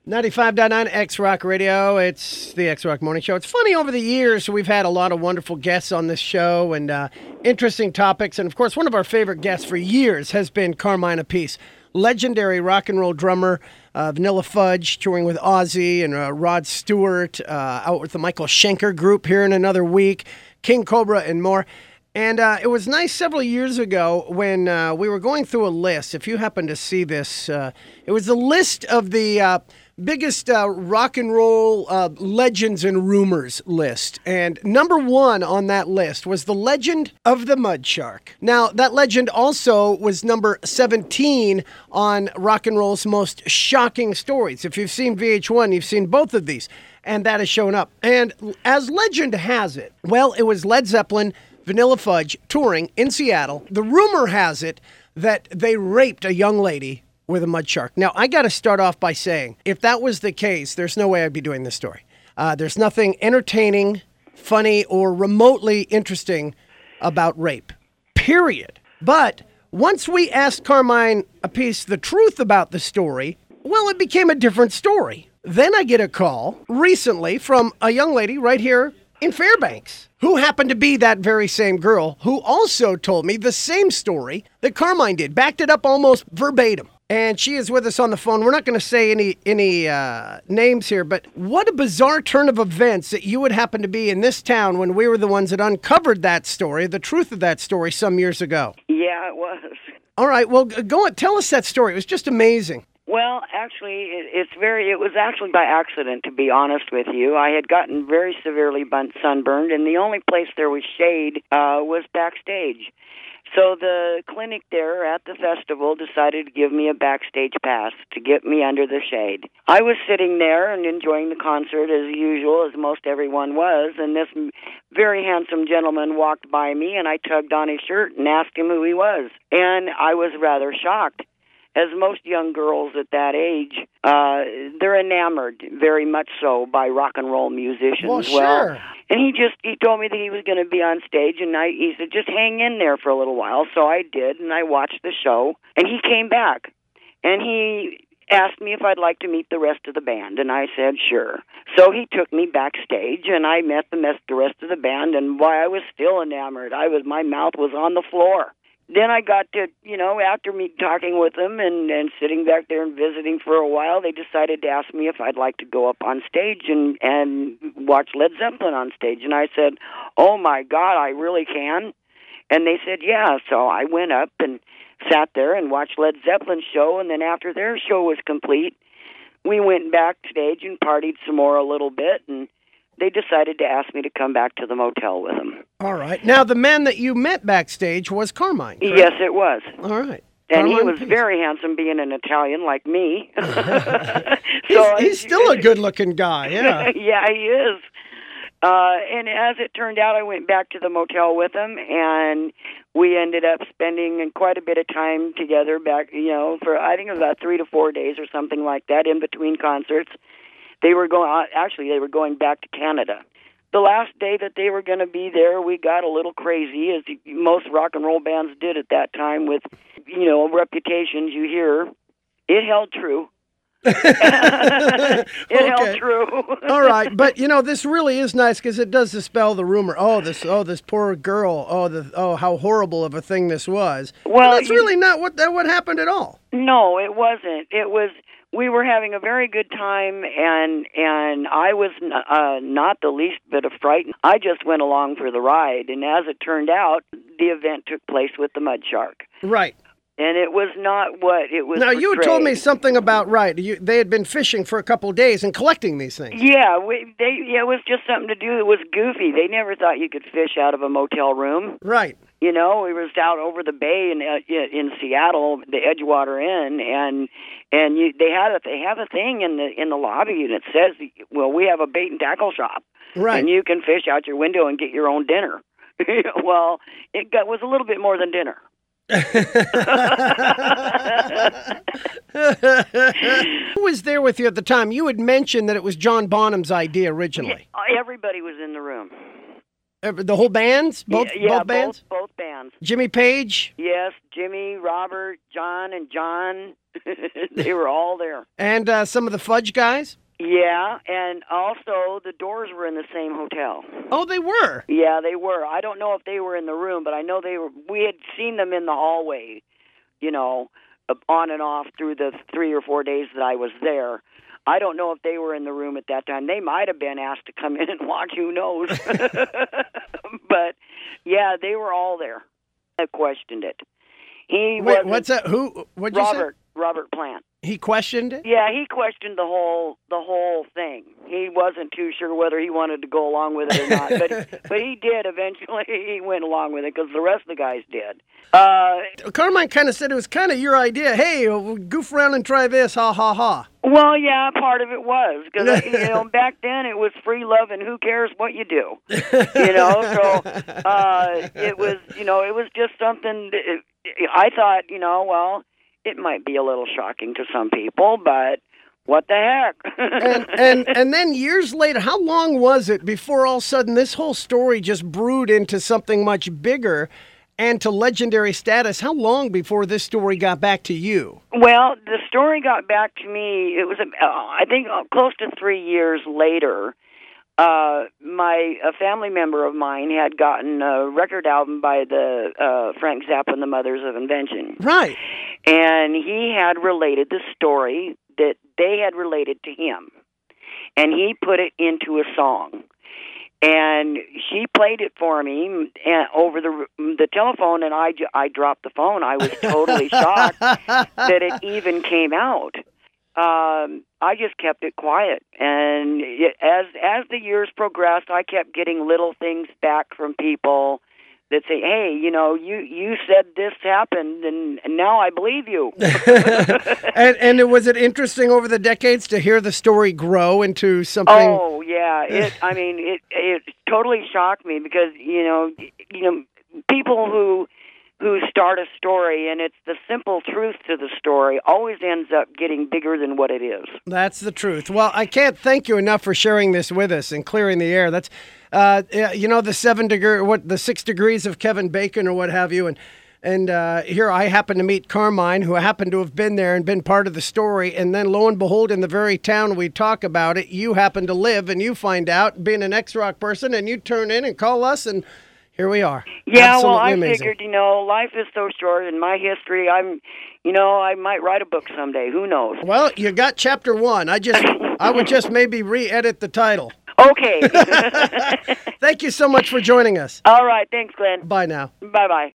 95.9 X-Rock Radio. It's the X-Rock Morning Show. It's funny, over the years, we've had a lot of wonderful guests on this show and interesting topics. And, of course, one of our favorite guests for years has been Carmine Appice, legendary rock and roll drummer, Vanilla Fudge, touring with Ozzy and Rod Stewart, out with the Michael Schenker Group here in another week, King Cobra, and more. And it was nice several years ago when we were going through a list. If you happen to see this, it was a list of the biggest rock and roll legends and rumors list. And number one on that list was the legend of the Mud Shark. Now, that legend also was number 17 on rock and roll's most shocking stories. If you've seen VH1, you've seen both of these. And that has shown up. And as legend has it, well, it was Led Zeppelin, Vanilla Fudge, touring in Seattle. The rumor has it that they raped a young lady with a mud shark. Now, I got to start off by saying, if that was the case, there's no way I'd be doing this story. There's nothing entertaining, funny, or remotely interesting about rape, period. But once we asked Carmine Appice the truth about the story, well, it became a different story. Then I get a call recently from a young lady right here in Fairbanks, who happened to be that very same girl, who also told me the same story that Carmine did, backed it up almost verbatim. And she is with us on the phone. We're not going to say any names here, but what a bizarre turn of events that you would happen to be in this town when we were the ones that uncovered that story, the truth of that story some years ago. Yeah, it was. All right, well, go on. Tell us that story. It was just amazing. Well, actually, it was actually by accident, to be honest with you. I had gotten very severely sunburned, and the only place there was shade was backstage. So the clinic there at the festival decided to give me a backstage pass to get me under the shade. I was sitting there and enjoying the concert as usual, as most everyone was, and this very handsome gentleman walked by me, and I tugged on his shirt and asked him who he was. And I was rather shocked. As most young girls at that age, they're enamored, very much so, by rock and roll musicians. Well, sure. And he told me that he was going to be on stage, and he said, just hang in there for a little while. So I did, and I watched the show, and he came back, and he asked me if I'd like to meet the rest of the band, and I said, sure. So he took me backstage, and I met the rest of the band, and boy, I was still enamored. My mouth was on the floor. Then I got to, after me talking with them and sitting back there and visiting for a while, they decided to ask me if I'd like to go up on stage and watch Led Zeppelin on stage. And I said, oh, my God, I really can? And they said, yeah. So I went up and sat there and watched Led Zeppelin's show. And then after their show was complete, we went backstage and partied some more a little bit, and they decided to ask me to come back to the motel with them. All right. Now, the man that you met backstage was Carmine, correct? Yes, it was. All right. And Carmine he was Appice. very handsome, being an Italian like me. He's still a good-looking guy, yeah. Yeah, he is. And as it turned out, I went back to the motel with him, and we ended up spending quite a bit of time together back, for I think about 3 to 4 days or something like that in between concerts. They were going back to Canada. The last day that they were going to be there, we got a little crazy, as most rock and roll bands did at that time with, reputations you hear. It held true. Held true. All right, but this really is nice because it does dispel the rumor. This poor girl. How horrible of a thing this was. Well, that's really not what happened at all. No, it wasn't. It was. We were having a very good time, and I was not the least bit of frightened. I just went along for the ride, and as it turned out, the event took place with the Mud Shark. Right. And it was not what it was. Now, portrayed. you had told me something about, they had been fishing for a couple of days and collecting these things. Yeah, it was just something to do. It was goofy. They never thought you could fish out of a motel room. Right. We was out over the bay in Seattle, the Edgewater Inn, and they have a thing in the lobby, and it says, well, we have a bait and tackle shop, right, and you can fish out your window and get your own dinner. Well, was a little bit more than dinner. Who was there with you at the time? You had mentioned that it was John Bonham's idea originally. Yeah, everybody was in the room. The whole bands? Both bands? Both bands. Jimmy Page? Yes, Jimmy, Robert, John, and John. They were all there. And some of the Fudge guys? Yeah, and also the Doors were in the same hotel. Oh, they were? Yeah, they were. I don't know if they were in the room, but I know they were. We had seen them in the hallway, on and off through the 3 or 4 days that I was there. I don't know if they were in the room at that time. They might have been asked to come in and watch, who knows. But, yeah, they were all there. I questioned it. Wait, what's that? Who? What'd you say? Robert Plant. He questioned it? Yeah, he questioned the whole thing. He wasn't too sure whether he wanted to go along with it or not, but he did eventually. He went along with it because the rest of the guys did. Carmine kind of said it was kind of your idea. Hey, we'll goof around and try this, ha ha ha. Well, yeah, part of it was because back then it was free love and who cares what you do, So it was just something. I thought, well, it might be a little shocking to some people, but what the heck? and then years later, how long was it before all of a sudden this whole story just brewed into something much bigger and to legendary status? How long before this story got back to you? Well, the story got back to me, it was, I think, close to 3 years later. A family member of mine had gotten a record album by the Frank Zappa and the Mothers of Invention. Right. And he had related the story that they had related to him. And he put it into a song. And she played it for me over the telephone, and I dropped the phone. I was totally shocked that it even came out. I just kept it quiet, and as the years progressed, I kept getting little things back from people that say, "Hey, you said this happened, and now I believe you." and was it interesting over the decades to hear the story grow into something? Oh yeah, it totally shocked me because people who start a story, and it's the simple truth to the story, always ends up getting bigger than what it is. That's the truth. Well, I can't thank you enough for sharing this with us and clearing the air. That's, the 6 degrees of Kevin Bacon or what have you, and here I happen to meet Carmine, who happened to have been there and been part of the story, and then lo and behold, in the very town we talk about it, you happen to live, and you find out, being an X-Rock person, and you turn in and call us, and here we are. Yeah, Absolutely well, I amazing. figured, life is so short, and my history, I might write a book someday. Who knows? Well, you got chapter 1. I would just maybe re-edit the title. Okay. Thank you so much for joining us. All right. Thanks, Glenn. Bye now. Bye-bye.